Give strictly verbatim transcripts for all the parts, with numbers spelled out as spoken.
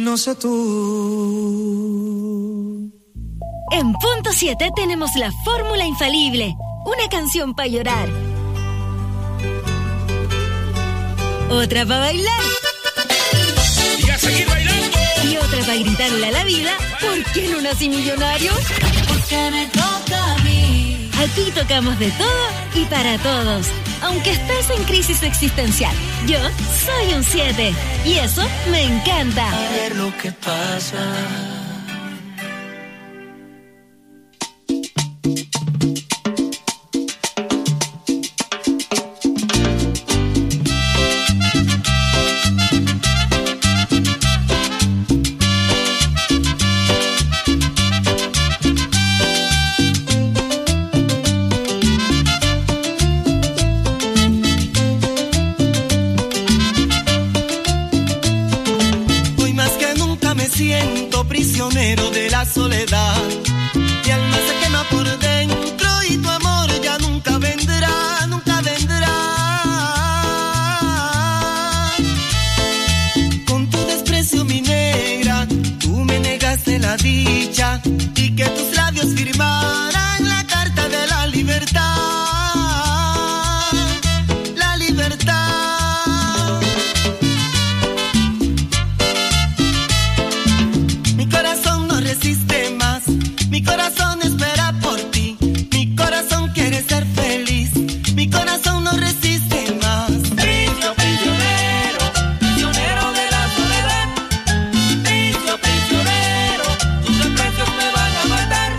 no sé tú. En Punto siete tenemos la fórmula infalible. Una canción para llorar. Otra para bailar. Y a seguir bailando. Y otra para gritarle a la vida, ¿por qué no nací millonario? Porque me toca a mí. Aquí tocamos de todo y para todos. Aunque estés en crisis existencial, yo soy un siete. Y eso me encanta. A ver lo que pasa. Prisionero de la soledad, mi alma se quema por dentro y tu amor ya nunca vendrá, nunca vendrá. Con tu desprecio, mi negra, tú me negaste la dicha y que tus labios firmaran la carta de la libertad, la libertad. Resiste más, mi corazón espera por ti, mi corazón quiere ser feliz, mi corazón no resiste más. Prisio, prisionero, prisionero de la soledad. Prisio, prisionero, tus desprecios me van a matar.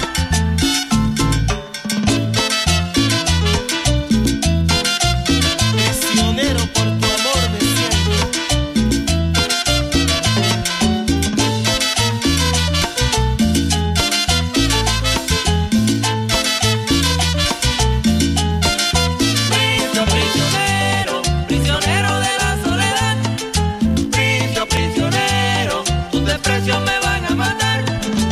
Prisionero por tu amor me siento. Me van a matar.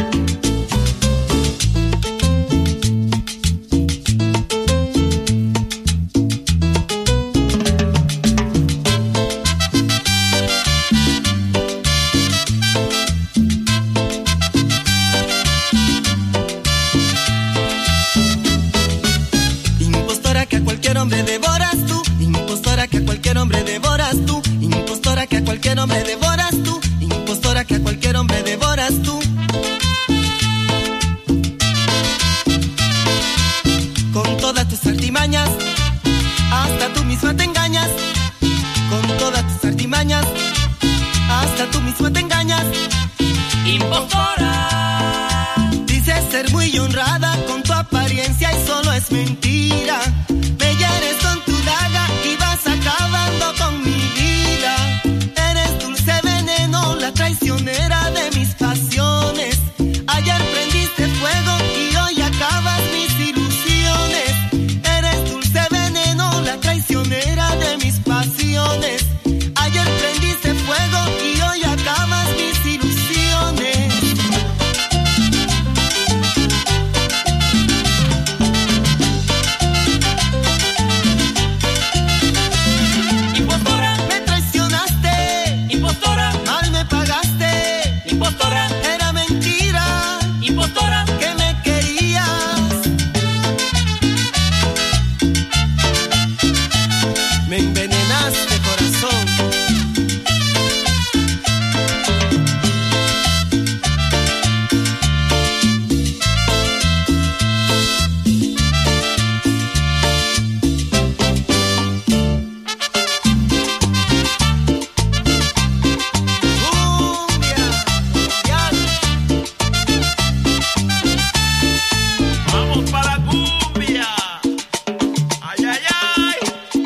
Impostora que a cualquier hombre devoras tú, impostora que a cualquier hombre devoras tú, impostora que a cualquier hombre devoras tú, impostora que a cualquier hombre devoras tú. Con todas tus artimañas, hasta tú misma te engañas. Con todas tus artimañas, hasta tú misma te engañas. Impostora. Dices ser muy honrada con tu apariencia y solo es mentira. Me hieres con tu daga y vas acabando con mi vida. Eres dulce veneno, la traicionera de mis pasiones. Ayer prendiste fuego y hoy acabas mis ilusiones. Eres dulce veneno, la traicionera de mis pasiones. Ayer prendiste fuego y hoy acabas mis ilusiones. Impostora. Me traicionaste. Impostora. Mal me pagaste. Impostora. Era mentira. Impostora. Que me querías. Me envenenaste, corazón. Cumbia, mundial. Vamos para la cumbia. Ay, ay, ay.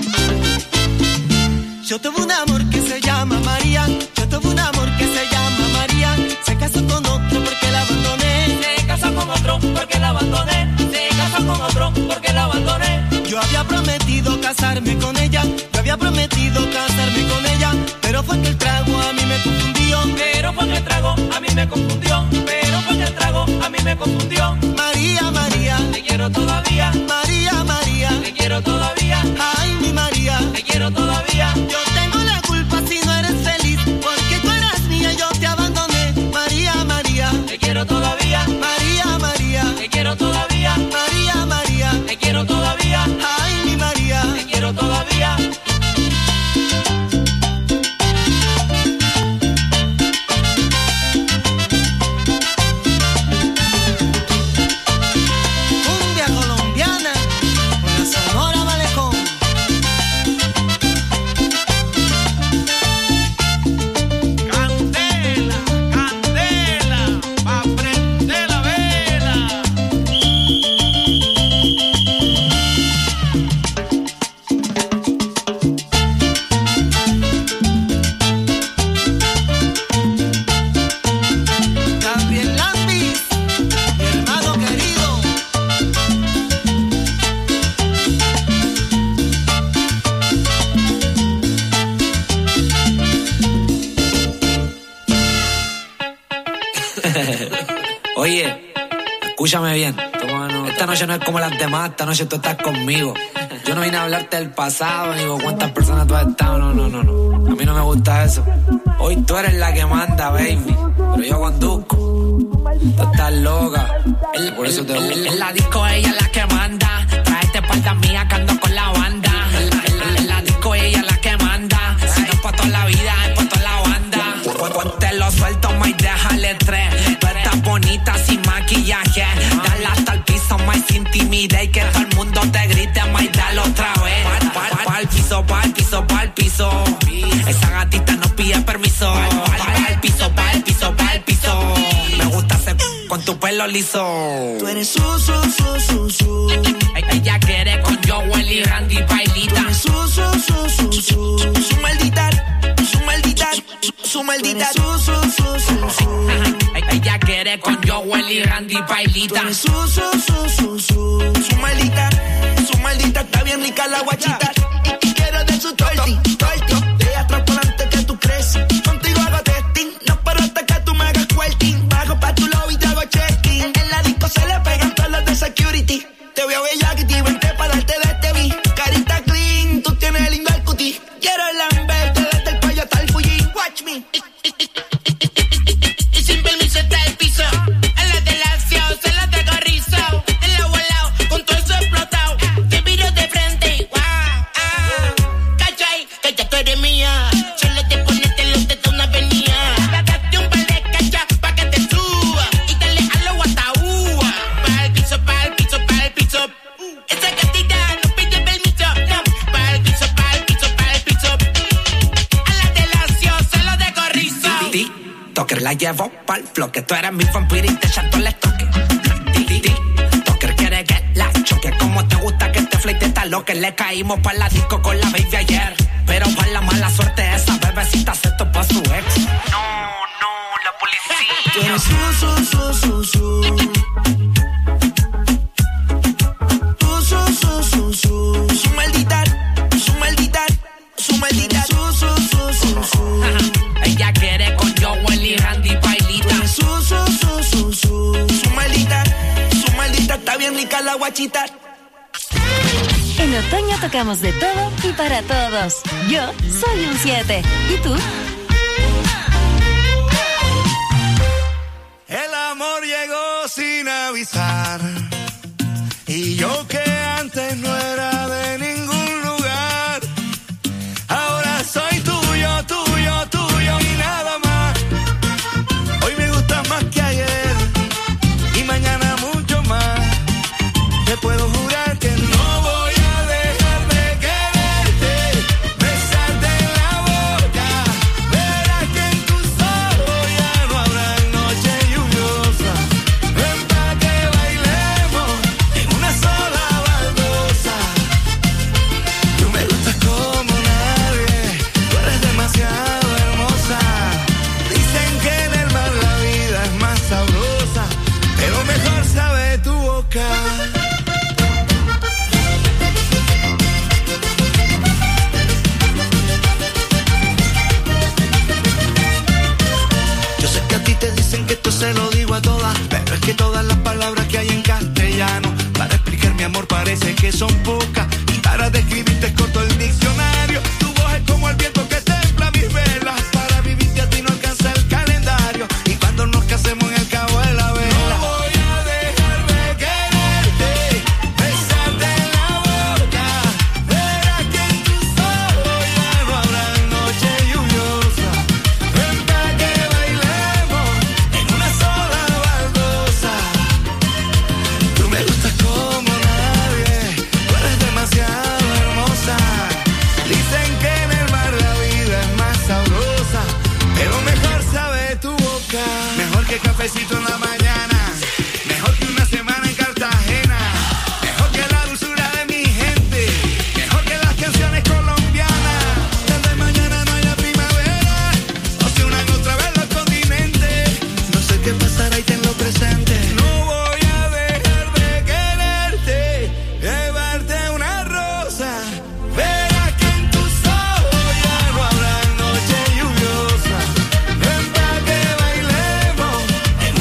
Yo tuve un amor que se llama María. Yo tuve un amor que se llama María. Se casó con otro porque la abandoné. Se casó con otro porque la abandoné. Se casó con otro porque la abandoné. Yo había prometido casarme con ella. Yo había prometido casarme con ella. Pero fue que el trago a mí me confundió. Pero fue que el trago a mí me confundió. Pero fue que el trago a mí me confundió. María, María, Te quiero todavía. María, María. Te quiero todavía. Ay, mi María. Te quiero todavía. Yo tengo la culpa si no eres feliz. Porque tú eras mía y yo te abandoné. Oye, escúchame bien. Esta noche no es como las demás, esta noche tú estás conmigo. Yo no vine a hablarte del pasado, ni con cuántas personas tú has estado, no, no, no, no. A mí no me gusta eso. Hoy tú eres la que manda, baby, pero yo conduzco. Tú estás loca, el, por eso te gusta. En la disco ella es la que manda, tráete espalda mía que ando con la banda. En la, en la, en la disco ella es la que manda, si no es pa' toda la vida, es pa' toda la banda. Ponte lo suelto, may déjale tres. Tú estás bonita sin maquillaje, dale hasta el piso, may sin timidez. Y que todo el mundo te grite, may dale otra vez. Pa'l pa, pa, piso, pa'l piso, pa'l piso. Esa gatita no pide permiso. Pa'l piso, pa'l piso, pa'l piso. Me gusta hacer con tu pelo liso. Tú eres su, su, su, su, su. Ella quiere con Joel y Randy bailita. Tú eres su, su, su, su, su. Su maldita, su maldita, su maldita, su, su, su, su, su. Ella quiere con Joel y Randy bailita. Tú eres su, su, su, su, su. Su maldita, su maldita, está bien rica la guachita. Y, y quiero de su torti, torti. De atrás por delante que tú crees. Contigo hago testing, no paro hasta que tú me hagas quilting. Bajo pa' tu lobby y te hago checking. En la disco se le pegan todos los de security. Te veo bella que te vente para darte de este beat. Carita clean, tú tienes lindo el cutie. Quiero lamberte desde el cuello hasta el Fuji. Watch me. Y sin permiso está el piso. A la de la acción se la traigo rizo. El agua al lado, con todo eso explotado. Te miro de frente, wow, ah. Cachai, que ya tú eres mía. Solo te ponete los tetos una avenida. Date un par de cachas pa' que te suba. Y dale a lo guataúa. Pa' el piso, pa' el piso, pa' el piso. Esa gatita no pide permiso. No, pa' el piso, pa' el piso, pa' el piso. A la de la acción se lo dejo rizo. Toker la llevo pa'l floque. Tú eres mi vampiro y te echato el estoque. Toker quiere que la choque. Como te gusta que te fleite esta loque. Le caímos pa' la disco con la baby ayer. Pero pa' la mala suerte esa bebecita aceptó pa' su ex. No, no, la policía. Tú eres su, su, su, su, su. Tú, su, su, su, su. Su maldita, su maldita, su maldita, su, su, su, su, su. Ella quiere con Joel y Randy bailita. Su, su, su, su, su. Su maldita, su maldita, está bien rica la guachita. En otoño tocamos de todo y para todos. Yo soy un siete. ¿Y tú? El amor llegó sin avisar. Y yo que antes no era de ningún lugar. Ahora soy tuyo, tuyo, tuyo y nada más. Hoy me gustas más que ayer. Y mañana mucho más. Te puedo jurar que no voy a dejar de quererte. Besarte en la boca. Verás que en tus ojos ya no habrá noche lluviosa. Ven pa' que bailemos en una sola baldosa. Tú me gustas como nadie. Tú eres demasiado hermosa. Dicen que en el mar la vida es más sabrosa. Pero mejor sabe tu boca. Yo sé que a ti te dicen que esto se lo digo a todas, pero es que todas las palabras que hay en castellano para explicar mi amor parece que son pocas. Y para describirte es corto el diccionario. Tu voz es como el viento que templa mis velas. Para vivirte a ti no alcanza el calendario. Y cuando nos casemos en el cabo de la vela. No voy a dejar de quererte. Besarte en la boca. Verás que en tus ojos ya no habrá noche lluviosa. Ven pa' que bailemos en una sola baldosa. Tú me gustas como nadie. Tú eres demasiado hermosa. Dicen que en el mar la vida es más sabrosa. Pero mejor sabe tu boca. Mejor que cafecito en la mañana. Mejor que una semana en Cartagena. Mejor que la dulzura de mi gente. Mejor que las canciones colombianas. Desde mañana no haya primavera. O se unan otra vez los continentes. No sé qué pasará y tenlo presente. No voy a dejar de quererte. Llevarte una rosa. Verás que en tus ojos ya no habrá noche lluviosa. Ven pa' que bailemos en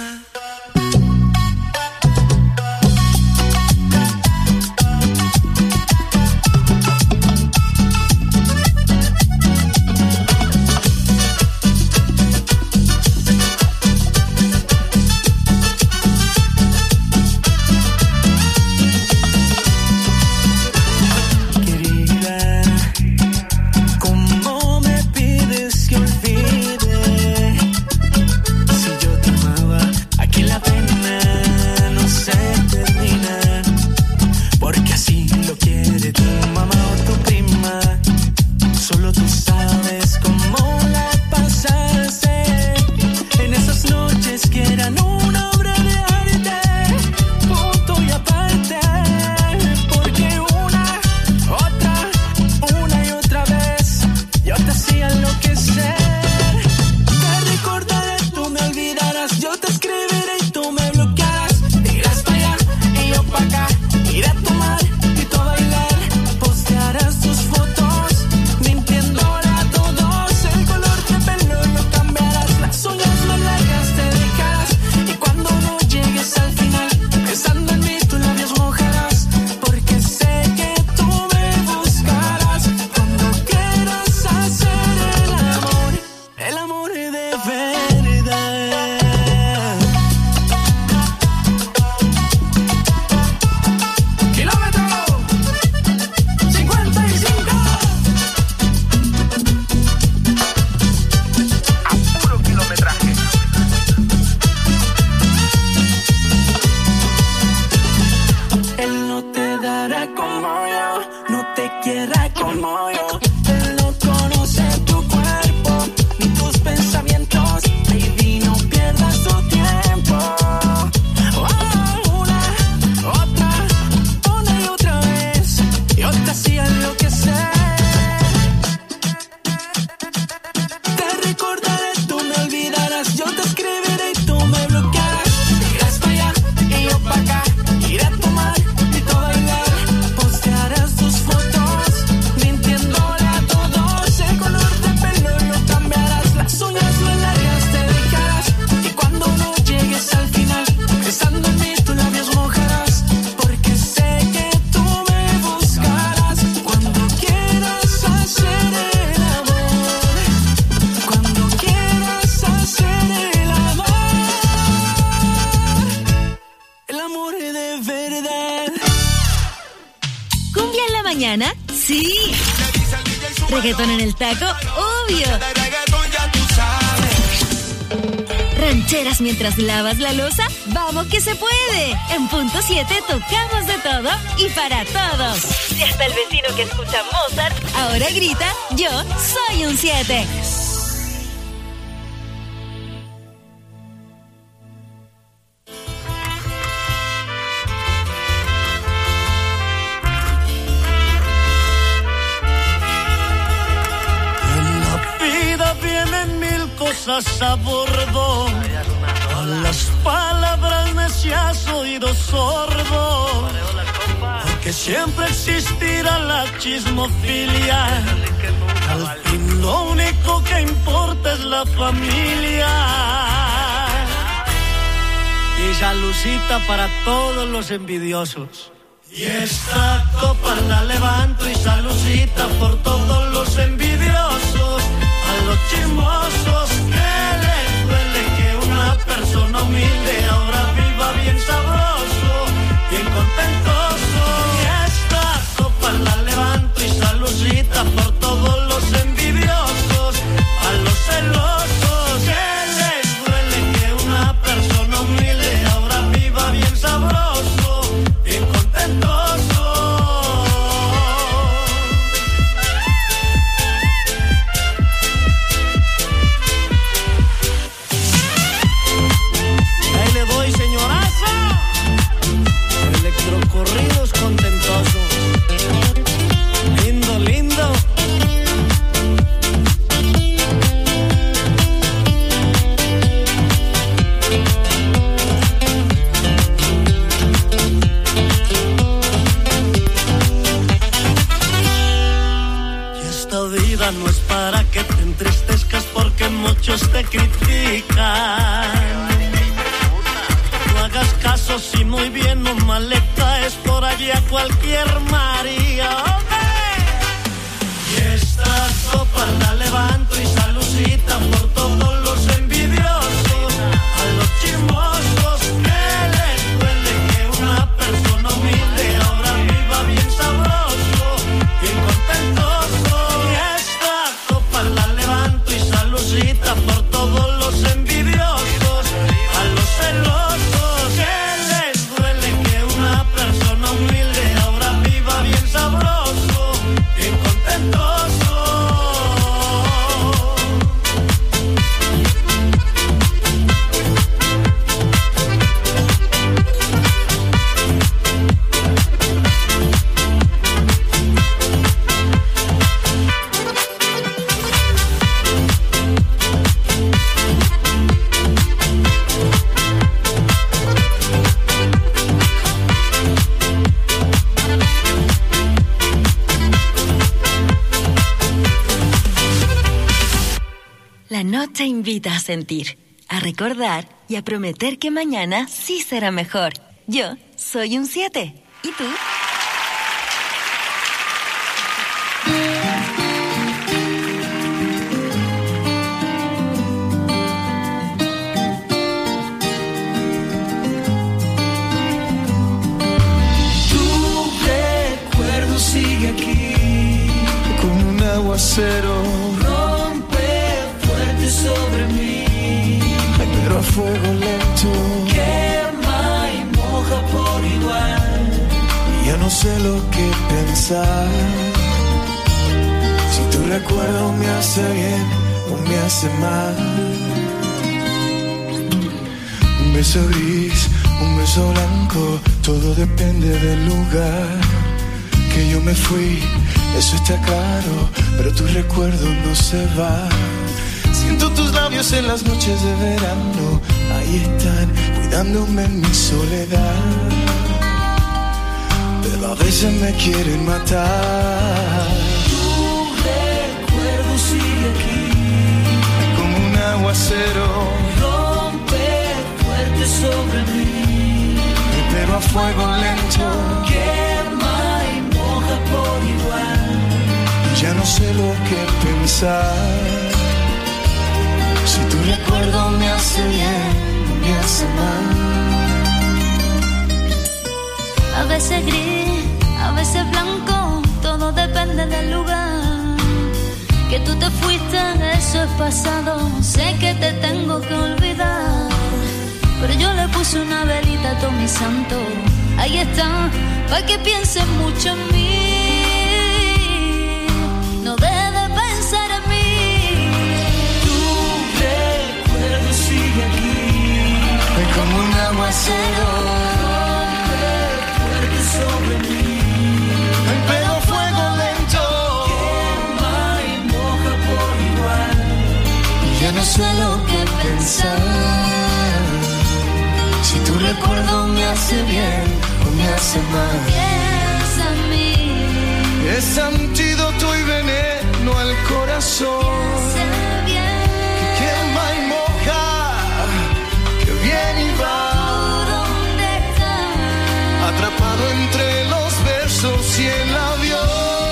Reggaetón en el taco, obvio. Rancheras mientras lavas la loza, vamos que se puede. En punto siete tocamos de todo y para todos. Y hasta el vecino que escucha Mozart ahora grita, yo soy un siete. A bordo, a las palabras necias oído sordo, porque siempre existirá la chismofilia. Al fin lo único que importa es la familia. Y salucita para todos los envidiosos. Y esta copa la levanto y salucita por todos los envidiosos. A los chismosos que les duele que una persona humilde ahora viva bien sabroso, bien contentoso. Y esta copa la levanto y salucita por todos los envidiosos. A los celosos que les duele que una persona humilde ahora viva bien sabroso, bien contentoso. Corridos contentosos. Lindo, lindo. Y esta vida no es para que te entristezcas porque muchos te critican. muy bien, no mal le caes por allí a cualquier María. ¡Hombre! Y esta copa la levanto y saludcita por todos los envidiosos, a los chismosos que les duele que una persona humilde ahora viva bien sabroso, bien contentoso. Y esta copa la levanto y saludcita por todos los envidiosos, a los celosos que les duele que una persona humilde ahora viva bien sabroso, bien contentoso. La noche invita a sentir, a recordar y a prometer que mañana sí será mejor. Yo soy un siete. ¿Y tú? Tu recuerdo sigue aquí, Con un aguacero, sobre mí, ay, pero a fuego lento. quema y moja por igual. Y ya no sé lo que pensar. Si tu recuerdo me hace bien o me hace mal. Un beso gris, un beso blanco, todo depende del lugar. Que yo me fui, eso está claro, pero tu recuerdo no se va. Siento tus labios en las noches de verano, ahí están, cuidándome en mi soledad. Pero a veces me quieren matar. Tu recuerdo sigue aquí, Como un aguacero, rompe fuerte sobre mí, pero a fuego lento. quema y moja por igual. Ya no sé lo que pensar. Si tu recuerdo me hace bien o me hace mal. A veces gris, a veces blanco, todo depende del lugar. Que tú te fuiste, eso es pasado, sé que te tengo que olvidar. Pero yo le puse una velita a todo mi santo, ahí está, para que pienses mucho en mí. No dejes de pensar en mí. Sigue aquí, Ay, como un aguacero, rompe fuerte sobre mí, ay, pero a fuego lento. quema y moja por igual. Ya no sé lo que pensar. Si tu recuerdo me hace bien o me hace mal. Piensa en mí. Es antídoto y veneno al corazón. Sé bien. Quema y moja, que viene y va. ¿Dónde estás? Atrapado entre los versos y el avión.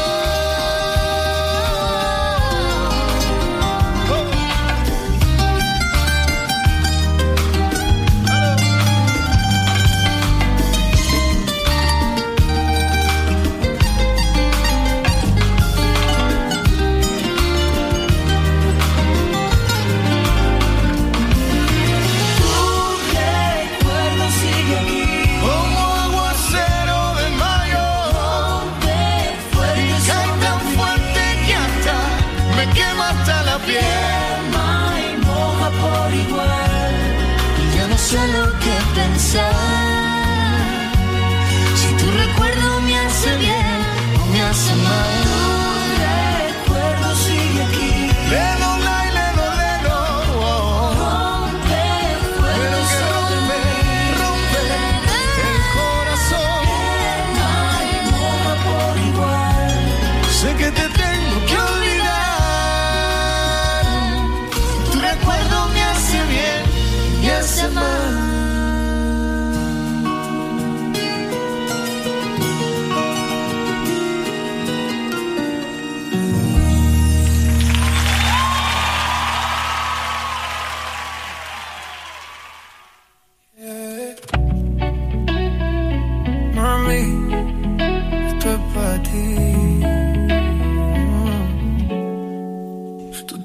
Sé lo que pensar. Si tu recuerdo me hace bien o me hace mal. Tu recuerdo sigue aquí, Leno, lai, leno, leno, oh. rompe fuerte Pero que sobre rompe, mí, rompe el corazón. quema y moja por igual. Sé que te tengo que olvidar. Tu recuerdo me hace bien, me hace mal.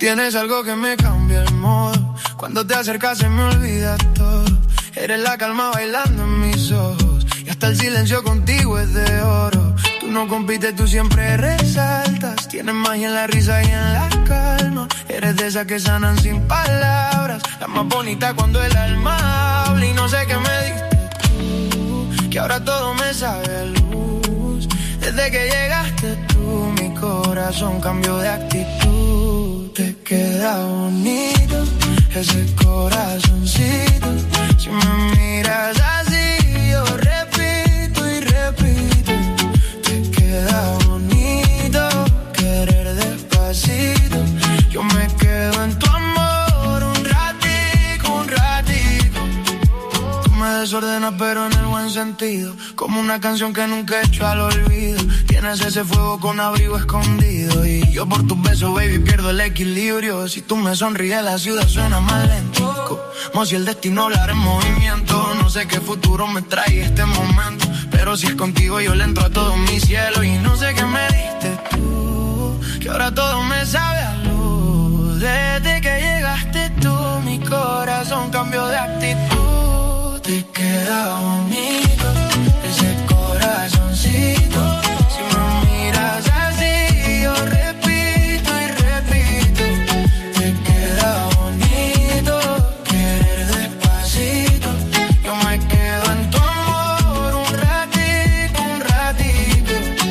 tienes algo que me cambia el modo. Cuando te acercas se me olvida todo. Eres la calma bailando en mis ojos. Y hasta el silencio contigo es de oro. Tú no compites, tú siempre resaltas. Tienes magia en la risa y en la calma. Eres de esas que sanan sin palabras. La más bonita cuando el alma habla. Y no sé qué me diste tú, que ahora todo me sabe a luz. Desde que llegaste tú, mi corazón cambió de actitud. Te queda bonito ese corazoncito. Si me miras así, yo repito y repito. Te queda bonito querer despacito. Yo me quedo en tu amor un ratico, un ratico. Tú me desordenas pero en el buen sentido. Como una canción que nunca he hecho al olvido. Tienes ese fuego con abrigo escondido. Y yo por tus besos, baby, pierdo el equilibrio. Si tú me sonríes, la ciudad suena más lento. Como si el destino hablara en movimiento. No sé qué futuro me trae este momento, pero si es contigo yo le entro a todo mi cielo. Y no sé qué me diste tú, que ahora todo me sabe a luz. Desde que llegaste tú, mi corazón cambió de actitud. Te queda bonito ese corazoncito. Si me miras así, yo repito y repito. Te queda bonito querer despacito. Yo me quedo en tu amor un ratito, un ratito.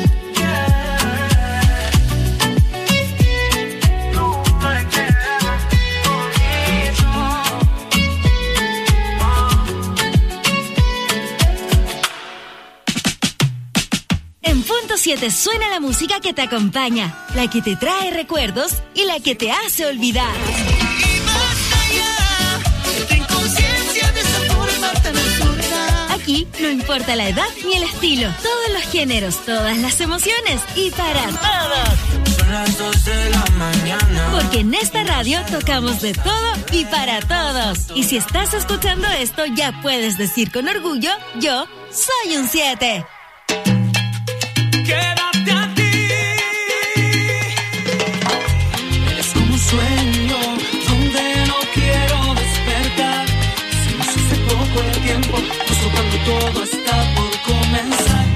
Tú me quedas bonito. En punto siete suena la música que te acompaña, la que te trae recuerdos y la que te hace olvidar. Y más allá, ten conciencia de esa forma tan absurda. Aquí no importa la edad ni el estilo, todos los géneros, todas las emociones y para todos. Son las dos de la mañana. Porque en esta radio tocamos de todo y para todos. Y si estás escuchando esto, ya puedes decir con orgullo, yo soy un siete. Quédate aquí. Es como un sueño donde no quiero despertar. Se nos hace poco el tiempo, justo cuando todo está por comenzar.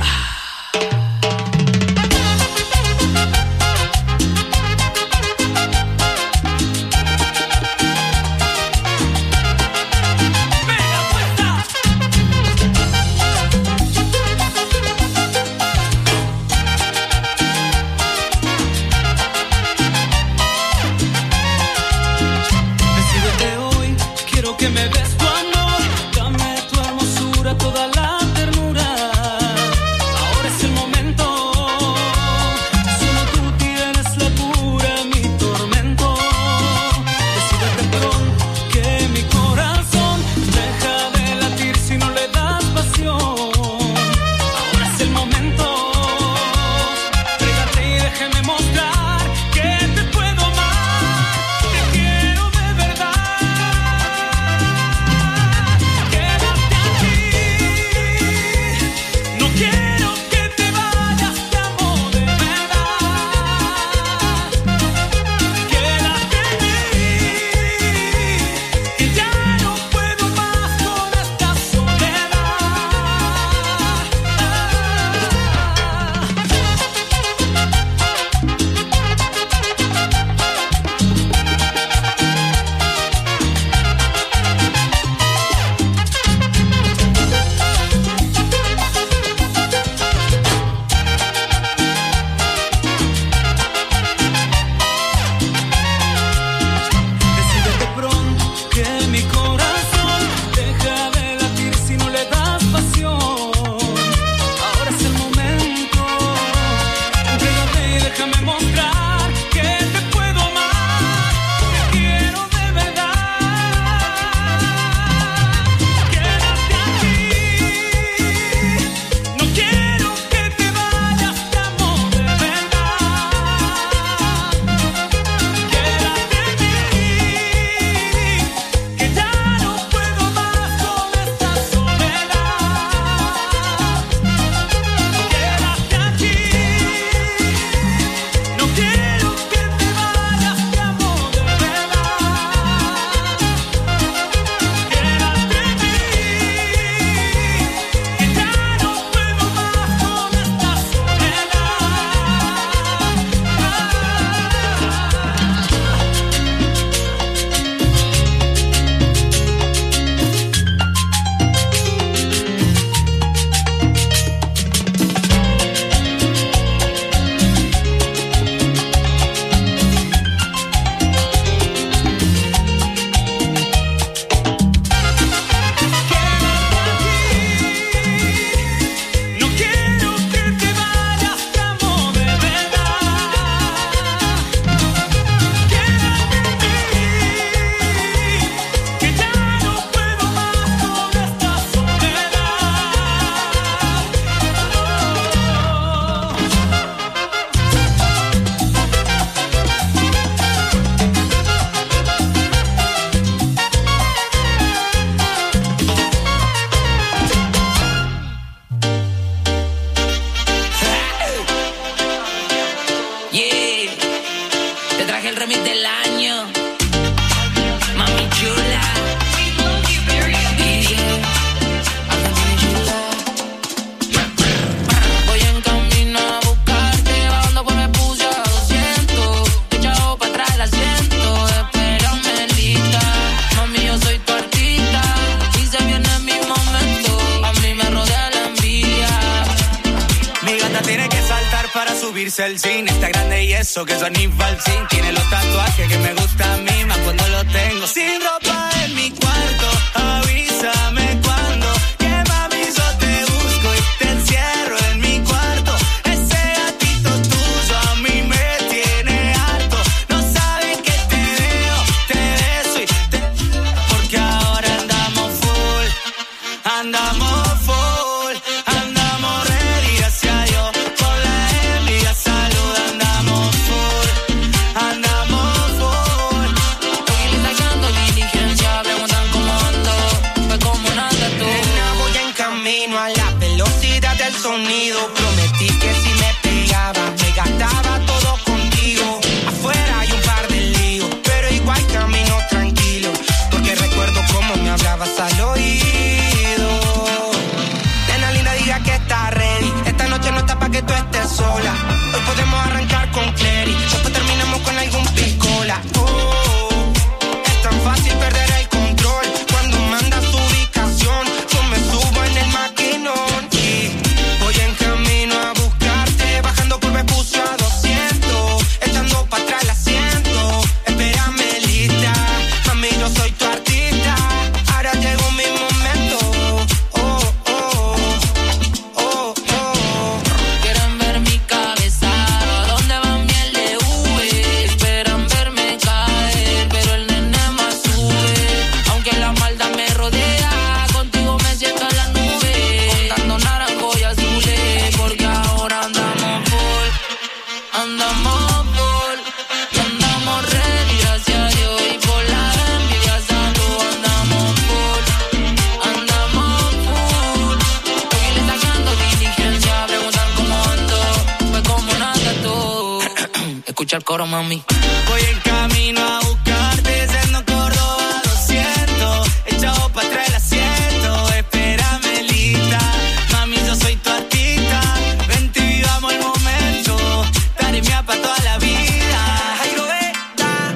subirse al cine. Está grande y eso, que es Aníbal Sin. Tiene los tatuajes que me gustan a mí, más cuando lo tengo sin ropa en mi cuarto. Avísame cuando, que mami yo te busco y te encierro en mi cuarto. Ese gatito tuyo a mí me tiene harto. No sabes que te veo, te beso y te... Porque ahora andamos full, andamos full, andamos ready, gracias a Dios. Con la envidia salud, andamos full, andamos full. Estoy sacando diligencia, preguntan cómo ando, pues como nada tú. Nena, voy en camino a la velocidad del sonido. Prometí que si me pegaba, me gastaba todo contigo. Afuera hay un par de líos, pero igual camino tranquilo, porque recuerdo cómo me hablabas al oído. Nena linda, diga que está ready. Esta noche no está pa' que tú estés sola. Hoy podemos arrancar con Clary, después terminamos con algún piscola. Oh, es tan fácil perder el control cuando mandas tu ubicación. Yo me subo en el maquinón y voy en camino a buscarte, bajando por Vespucio a doscientos, echando pa' atrás el asiento. Espérame lista, mami, yo soy tu artista. Ahora llegó mi momento. Oh, oh, oh, oh. Quieren ver mi cabeza, ¿dónde van miel de V? Esperan verme caer, pero el nene más sube. Aunque la maldad me rodea, contigo me siento en la nube, contando naranjo y azules, porque ahora andamos full, andamos full, andamos ready, gracias a Dios, y por la envidia salud, andamos full, andamos full. Estoy sacando diligencia, preguntan cómo ando, pues como nada tú. Escucha el coro, mami. Voy en camino a buscarte, yendo Córdoba doscientos, echado pa' atrás el asiento. Espérame lista, mami, yo soy tu artista. Vente y vivamos el momento, estaré mía pa' toda la vida. Ay, lo está.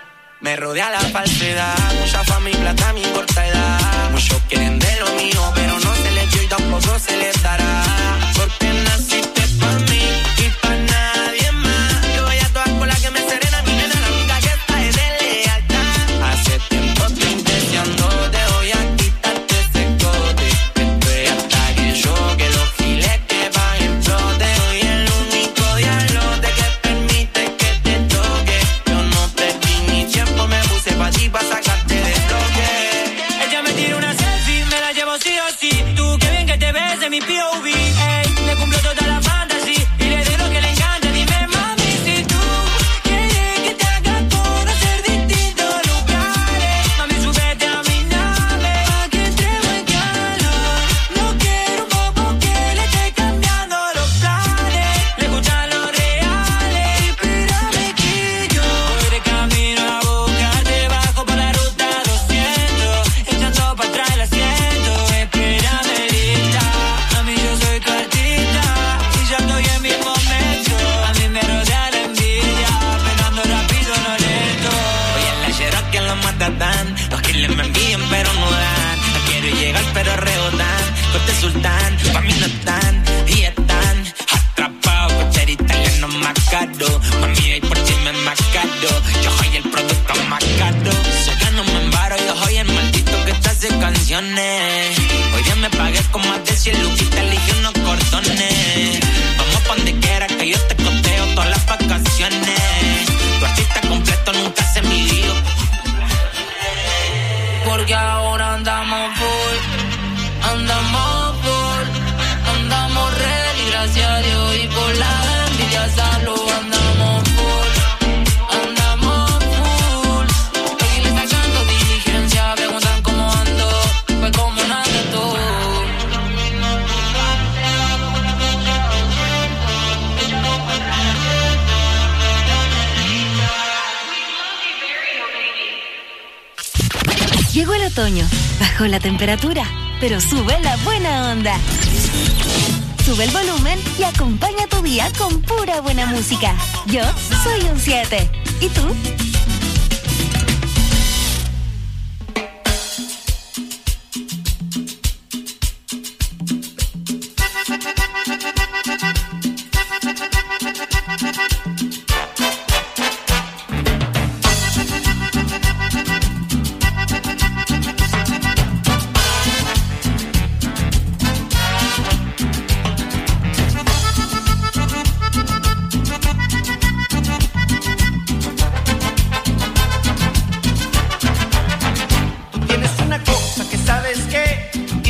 Me rodea la falsedad, mucha fama y plata, me importa edad. Muchos quieren de lo mío, pero no se les dio y tampoco se les dará. Porque naciste pa' mí y pa' nadie más. Yo voy a todas con la que me serena, mi nena, la única que está es de lealtad. Hace tiempo estoy intencionándote, voy a quitarte ese cote. Estoy hasta que yo, que los giles que van en flote. Soy el único diablote que permite que te toque. Yo no perdí mi tiempo, me puse pa' ti pa' sacarte de toque. Ella me tira una selfie, me la llevo sí o sí. Tú, qué bien que te ves en mi P O V. Ey, me cumplo toda la fantasy y le doy lo que le encanta. Dime, mami, si tú quieres que te haga conocer distintos lugares. Mami, súbete a mi nave pa' que entremos en calor. No quiero un bobo que le esté cambiando los planes. Le gustan los reales. Espérame que yo voy de camino a buscarte, bajo por la ruta doscientos, echando pa' atrás el asiento. Espérame lista, mami, yo soy tu artista y ya estoy en mi momento. A mí me rodea la envidia, penando rápido, no lento. Hoy en la Cherokee en la Matatán, los killers me envían pero no dan. No quiero llegar pero rebotan. Corte sultán, pa' mí no están y están atrapados. Cocher italiano más caro, mami, y por ti me más caro. Yo soy el producto más caro. Sé que no me embaro, yo soy el maldito que te hace canciones. Hoy día me pagué con más de cien luquitas, elegí unos cordones. Vamos pa' donde quiera que yo te costeo todas las vacaciones. Tu artista completo nunca se midió. Porque ahora andamos full, andamos full, andamos ready, gracias a Dios, y por la envidia salud, andamos full, andamos full. Estoy sacando diligencia, preguntan cómo ando, pues como nada tú. Llegó el otoño, bajó la temperatura, pero sube la buena onda. Sube el volumen y acompaña tu día con pura buena música. Yo soy un siete. ¿Y tú?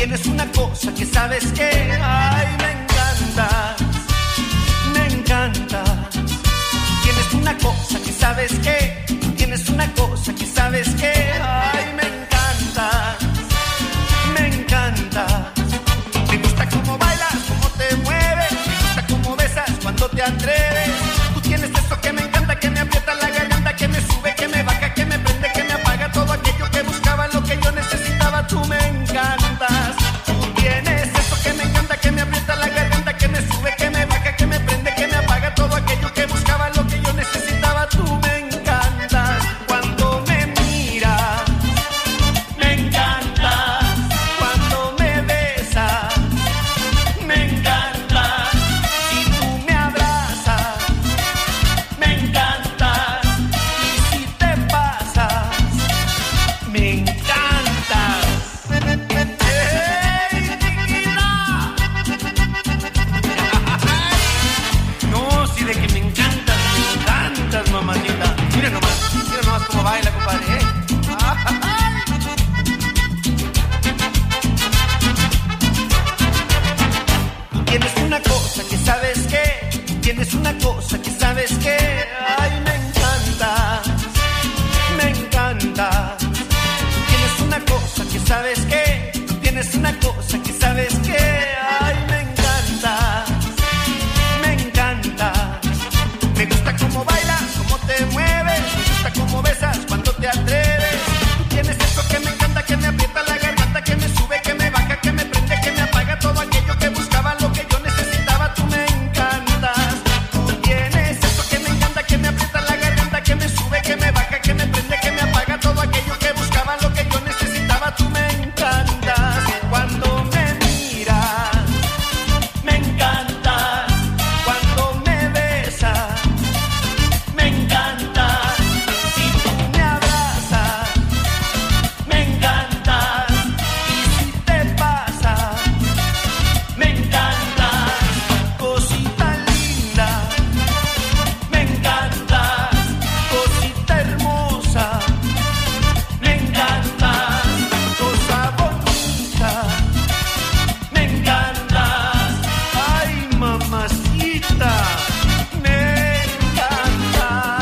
tienes una cosa que sabes que, ay, me encanta, me encanta. Tienes una cosa que sabes que, tienes una cosa que sabes que, ay, me encanta, me encanta. Me gusta cómo bailas, cómo te mueves, me gusta cómo besas cuando te atreves. Tú tienes eso que me encanta, que me aprieta la garganta, que me sube, que me baja, que me prende, que me apaga todo aquello que buscaba, lo que yo necesitaba. Tú me encantas. Tú tienes eso que me encanta, que me aprieta la garganta, que me sube, que me baja, que me prende, que me apaga todo aquello que buscaba, lo que yo necesitaba. Tú me encantas. Cuando me miras, me encantas. Cuando me besas, me encantas. Si tú me abrazas, me encantas. Y si te pasas, me encantas. ¡Ey, chiquita! No, sí, de que me encantas, me encantas, mamacita. Mira nomás, mira nomás cómo baila, compadre, ¿eh? Tú tienes una cosa que sabes que, tienes una cosa que sabes que, ay, me encanta, me encanta. Tienes una cosa que sabes que, tienes una cosa que sabes que, ay, me encanta, me encanta. Me gusta cómo bailas, cómo te mueves, me gusta cómo besas cuando te atreves. Tú tienes eso que me encanta, que me aprieta la garganta, que me sube, que me baja, que me prende, que me apaga todo aquello que buscaba, lo que yo necesitaba. Tú me encantas. Tú tienes eso que me encanta, que me aprieta la garganta, que me sube, que me baja, que me prende, que me apaga todo aquello que buscaba, lo que yo necesitaba. Tú me encantas. Cuando me miras, me encantas. Cuando me besas, me encantas. Si tú me abrazas, me encantas. Y si te pasas, me encantas. Cosita linda, me encantas. Cosita hermosa, me encantas. Cosa bonita, me encantas. Ay, mamacita, me encantas.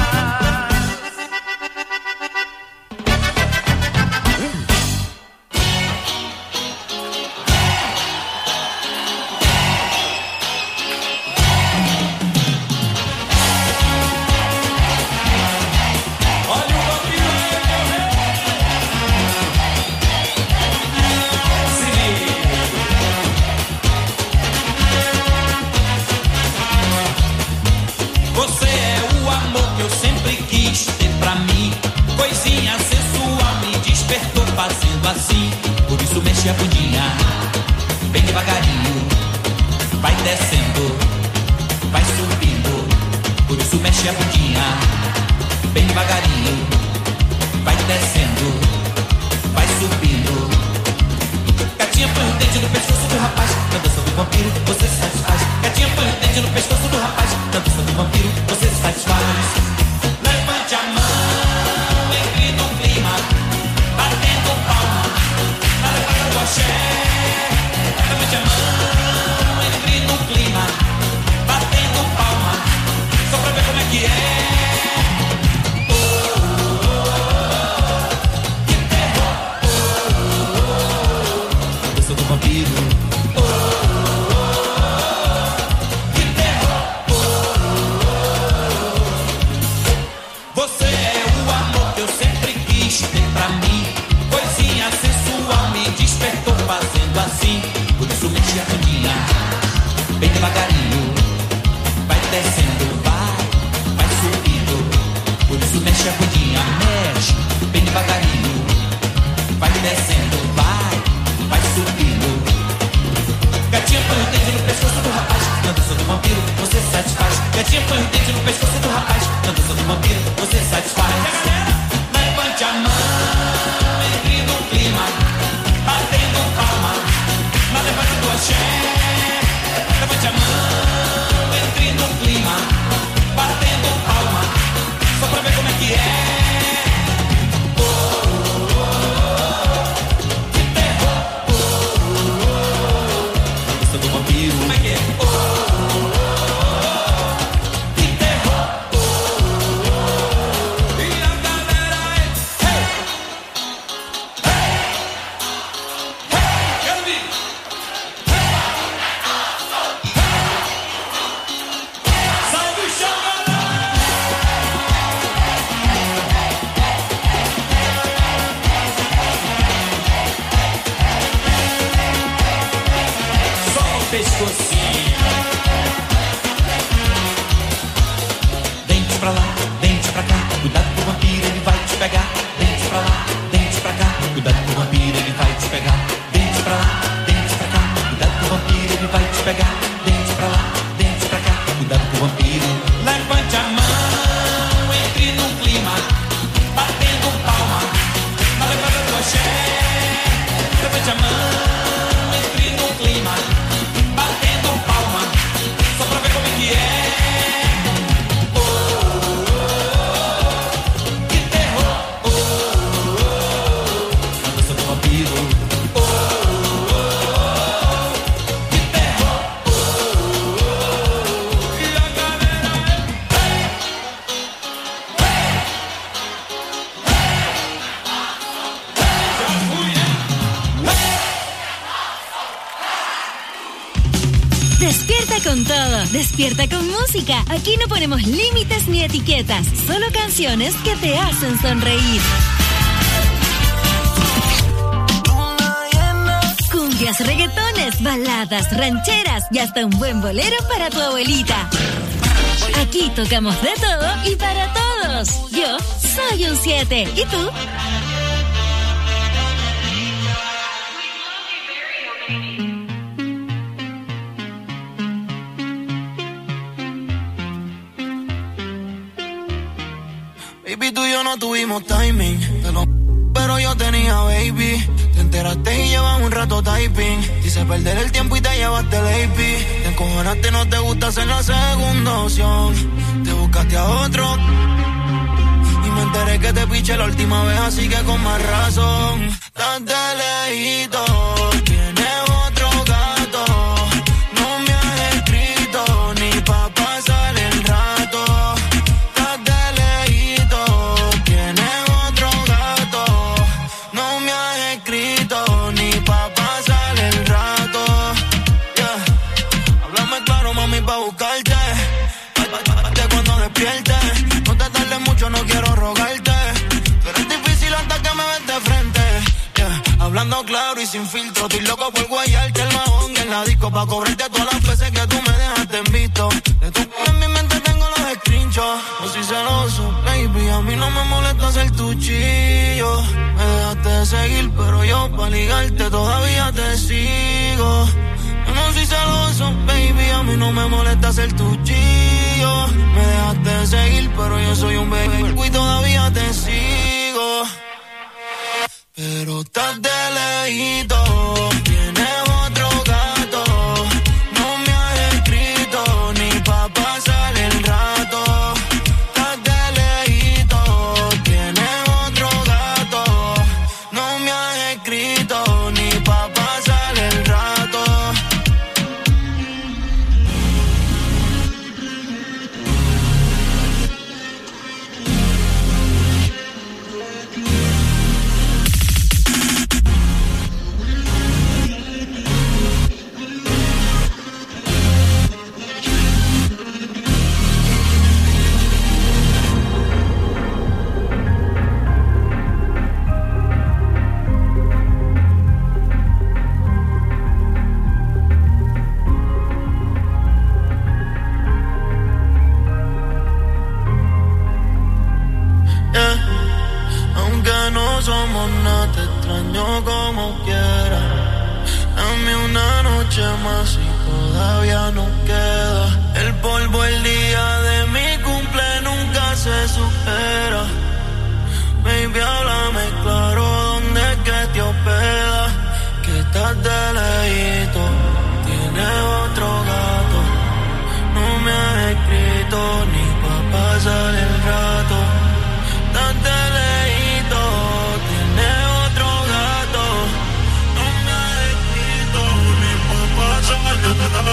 Você é o amor que eu sempre quis ter pra mim. Coisinha sensual me despertou fazendo assim. Por isso mexe a bundinha, bem devagarinho. Vai descendo, vai subindo. Por isso mexe a bundinha, bem devagarinho. Vai descendo, vai subindo. Gatinha põe o dente no pescoço do rapaz. Na dança do vampiro você satisfaz. Gatinha põe o dente no pescoço do rapaz. Na dança do vampiro você satisfaz. Levante a mão, entre no clima, batendo palma, na levada do axé. Levante a mão, entre no clima, batendo palma, só pra ver como é que é. Vampiro, oh, oh, oh, que terror, oh, oh, oh. Você é o amor que eu sempre quis ter pra mim. Coisinha sensual me despertou fazendo assim. Por isso mexe a bundinha, bem devagarinho. Vai descendo, vai, vai subindo. Por isso mexe a bundinha, mexe, bem devagarinho. Vai descendo, vai, vai subindo. vampiro. Como é que é? Oh, oh, oh, que terror. Oh, oh, oh. E a galera é hey, hey, hey, quero ver. Salve o chão, pescocinho. Dente pra lá, dente pra cá, cuidado com o vampiro, ele vai te pegar. Dente pra lá, dente pra cá, cuidado com o vampiro, ele vai te pegar. Dente pra lá, dente pra cá, cuidado com o vampiro, ele vai te pegar. Dente pra lá, dente pra cá, cuidado com o vampiro. Levante a mão, entre no clima, batendo palma, na levada do axé. Levante a mão, entre no clima, batendo palma, só pra ver como é que é. Oh, oh, oh, que terror. Oh, oh, oh, a dança do vampiro. Oh, oh, oh, que terror. Oh, oh, oh, e a galera é hey, hey, já fui, né? Despierta con todo, despierta con música. Aquí no ponemos límites ni etiquetas, solo canciones que te hacen sonreír. Cumbias, reggaetones, baladas, rancheras y hasta un buen bolero para tu abuelita. Aquí tocamos de todo y para todos. Yo soy un siete. ¿Y tú? Baby, tú y yo no tuvimos timing, pero, pero yo tenía baby. Te enteraste y llevas un rato typing. Dice perder el tiempo y te llevaste el A P. Te encojonaste, no te gusta ser la segunda opción. Te buscaste a otro y me enteré que te piché la última vez, así que con más razón. Estás de lejito, tienes otro gato. No me has escrito ni pa' pasar el rato. No te tardes mucho, no quiero rogarte, pero es difícil hasta que me ves de frente. Yeah. Hablando claro y sin filtro, estoy loco por guayarte el mahón en la disco, pa' cobrarte todas las veces que tú me dejaste en visto. De tu en mi mente tengo los screenshots. No soy celoso, baby, a mí no me molesta ser tu chillo. Me dejaste de seguir, pero yo pa' ligarte todavía te sigo. Yo no soy celoso, baby, a mí no me molesta ser tu chillo. Me dejaste de seguir, pero yo soy un bebé y todavía te sigo. Pero estás de lejito, tienes otro gato. No me has escrito ni pa' pasar el rato. Estás de lejito, tienes otro gato. No me has escrito ni pa' pasar el rato. Somos nada, te extraño como quiera. Dame una noche más y todavía no queda. El polvo el día de mi cumple nunca se supera. Baby, háblame claro, ¿dónde es que te hospeda? Que estás de lejito, tienes otro gato. No me has escrito ni pa' pasar el rato. Estás de lejito, tienes otro gato. No me has escrito ni pa' pasar el rato.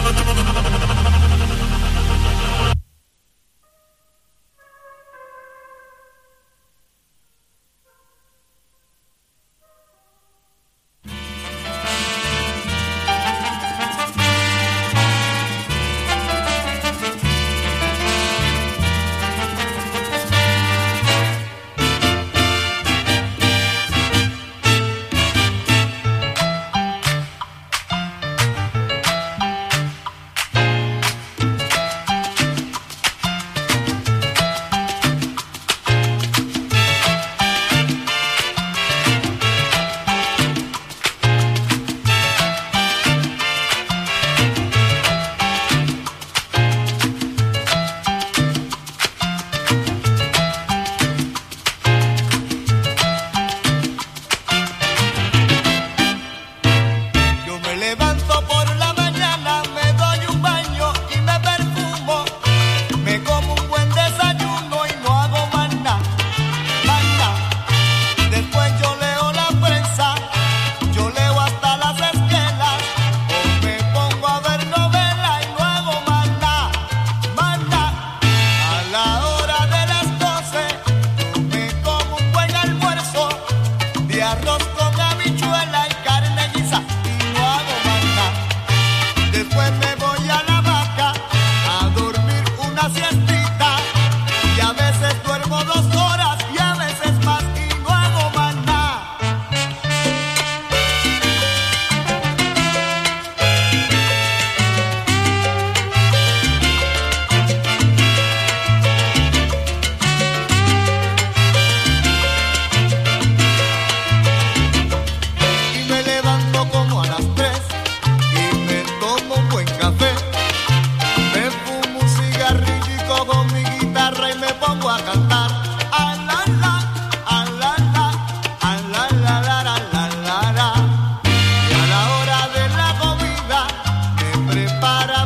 Con mi guitarra y me pongo a cantar.